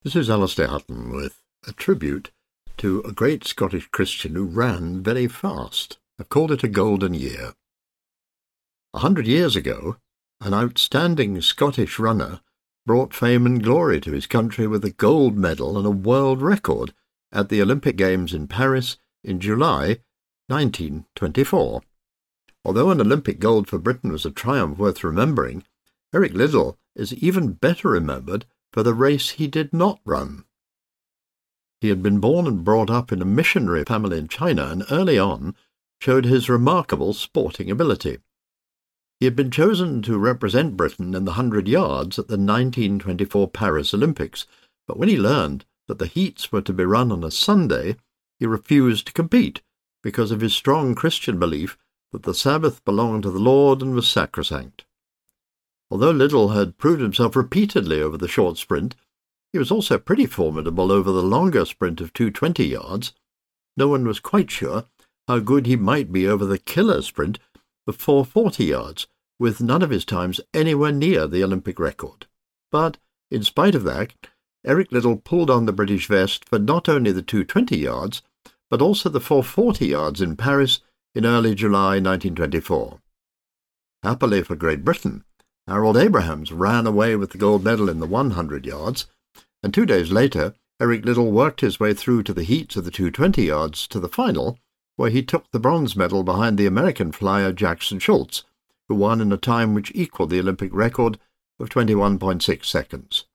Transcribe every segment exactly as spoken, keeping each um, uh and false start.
This is Alistair Hutton with a tribute to a great Scottish Christian who ran very fast. I've called it a golden year. A hundred years ago, an outstanding Scottish runner brought fame and glory to his country with a gold medal and a world record at the Olympic Games in Paris in July nineteen twenty-four. Although an Olympic gold for Britain was a triumph worth remembering, Eric Liddell is even better remembered for the race he did not run. He had been born and brought up in a missionary family in China and early on showed his remarkable sporting ability. He had been chosen to represent Britain in the hundred yards at the nineteen twenty-four Paris Olympics, but when he learned that the heats were to be run on a Sunday, he refused to compete because of his strong Christian belief that the Sabbath belonged to the Lord and was sacrosanct. Although Liddell had proved himself repeatedly over the short sprint, he was also pretty formidable over the longer sprint of two hundred twenty yards. No one was quite sure how good he might be over the killer sprint of four hundred forty yards, with none of his times anywhere near the Olympic record. But, in spite of that, Eric Liddell pulled on the British vest for not only the two hundred twenty yards, but also the four hundred forty yards in Paris in early July nineteen twenty-four. Happily for Great Britain, Harold Abrahams ran away with the gold medal in the hundred yards, and two days later Eric Liddell worked his way through to the heats of the two hundred twenty yards to the final, where he took the bronze medal behind the American flyer Jackson Schultz, who won in a time which equalled the Olympic record of twenty-one point six seconds.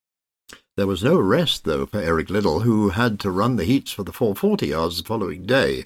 There was no rest, though, for Eric Liddell, who had to run the heats for the four hundred forty yards the following day.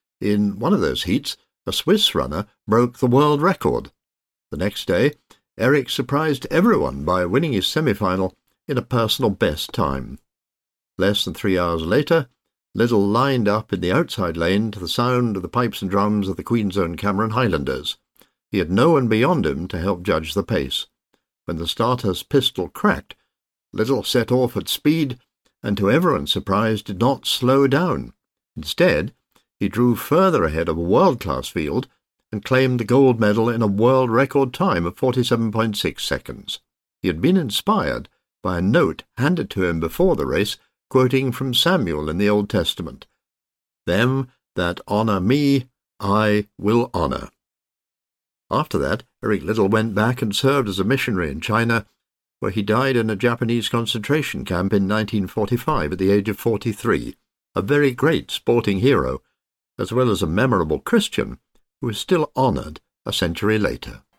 In one of those heats, a Swiss runner broke the world record. The next day, Eric surprised everyone by winning his semi-final in a personal best time. Less than three hours later, Liddell lined up in the outside lane to the sound of the pipes and drums of the Queen's Own Cameron Highlanders. He had no one beyond him to help judge the pace. When the starter's pistol cracked, Liddell set off at speed, and to everyone's surprise did not slow down. Instead, he drew further ahead of a world-class field and claimed the gold medal in a world record time of forty-seven point six seconds. He had been inspired by a note handed to him before the race, quoting from Samuel in the Old Testament, "Them that honour me, I will honour." After that, Eric Liddell went back and served as a missionary in China, where he died in a Japanese concentration camp in nineteen forty-five at the age of forty-three, a very great sporting hero, as well as a memorable Christian who is still honoured a century later.